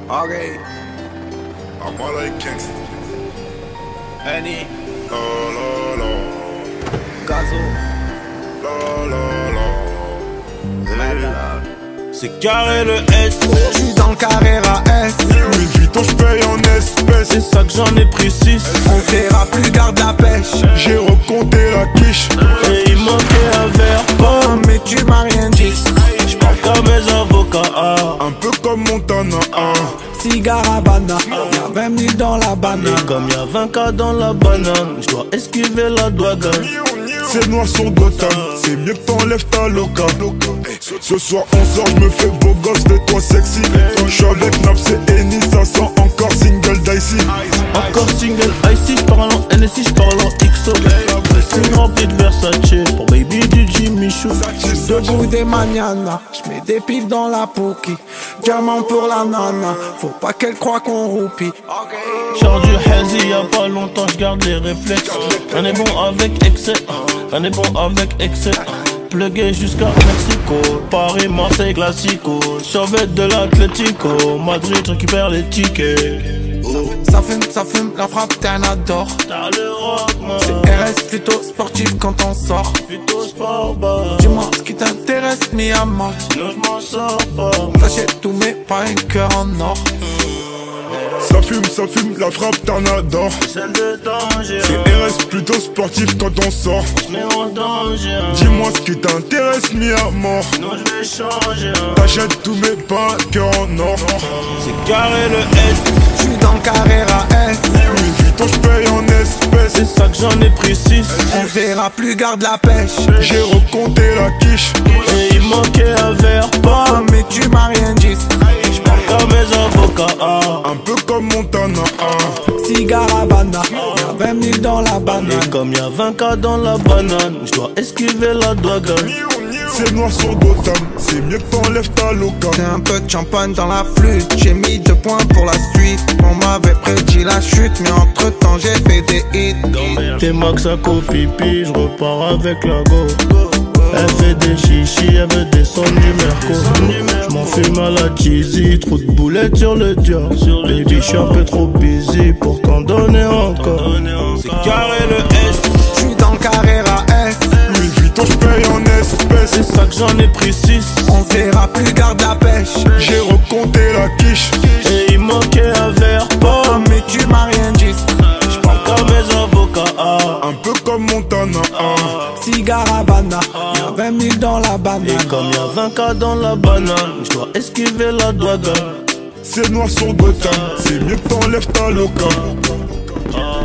Okay. I'm all like Kingston. Henny. La la la. Gazo. La la la. Mega. C'est carré le S. J'suis dans le Carrera S. Louis Vuitton, j'paye en espèces. C'est ça que j'en ai pris 6. On verra plus, garde la pêche. J'ai recompté la quiche. Et il manquait un verre pas. Oh, mais tu m'as rien dit. J'parle comme mes avocats. Un peu comme Montana. Cigare Havana. Y'a 20 000 dans la banane. Et comme y'a 20 cas dans la banane, j'dois esquiver la douane. C'est noir sur Gotham. C'est mieux que t'enlèves ta loca. Ce soir on sort, j'me fais beau gosse de toi sexy. J'suis avec Naps et Eni, ça sent encore single dicey. Encore single icy, j'parle en NSI, j'parle en XO. C'est rempli de Versace pour baby du Jimmy Choo. Debout des manianas, j'mets des piles dans la pouki. Diamant pour la nana, faut pas qu'elle croie qu'on roupie. Genre du hazy, y'a pas longtemps, j'garde les réflexes. On est bon avec excès, on est bon avec excès. Plugué jusqu'à Mexico, Paris, Marseille, Classico. Chauvet de l'Atlético, Madrid récupère les tickets. Ça fume, la frappe t'es un adore. T'as le rock, man. C'est RS plutôt sportif quand on sort. Plutôt sport bar. Dis-moi ce qui t'intéresse, mi à mort. Sinon j'm'en sors pas. T'achètes tout mais pas un cœur en or. Ça fume, la frappe t'en adore. Celle de danger. C'est RS plutôt sportif quand on sort. J'mets en danger. Dis-moi ce qui t'intéresse, mis à mort. Sinon j'vais changer. T'achètes tous mes pas, cœur en or. C'est carré le S. J'suis dans le Carrera S. Louis Vuitton, j'paye en espèces. C'est ça que j'en ai pris 6. On verra plus, garde la pêche. J'ai recompté la quiche. Et il manquait un verre pas. Oh, mais tu m'as rien dit. J'parle comme mes avocats. Un peu comme Montana. Cigare Havana. Y'a 20 000 dans la banane. Et comme y'a 20 cas dans la banane, j'dois esquiver la douane. C'est noir sur Gotham. C'est mieux que t'enlèves ta loca. J'ai un peu de champagne dans la flûte. J'ai mis 2 points pour la suite. On m'avait prédit la chute, mais entre temps j'ai fait des hits. T'es max à copipi, j'repars avec la go. Elle fait des chichis, elle veut descendre du merco. J'm'en fume à la cheesy, trop de boulettes sur le dior. Baby, j'suis un peu trop busy pour t'en donner encore. C'est carré le S. J'suis dans le Carrera S. Louis Vuitton, j'paye en espèces. C'est ça que j'en ai pris 6. On verra plus, garde la pêche. J'ai recompté la quiche. Et il manquait un verre pas. Oh, mais tu m'as rien dit. J'parle comme mes avocats. Un peu comme Montana. Cigare Havana. Y'a 20 000 dans la banane. Et comme y'a 20 cas dans la banane, j'dois esquiver la douane. C'est noir sur Gotham. C'est mieux que t'enlèves ta loca.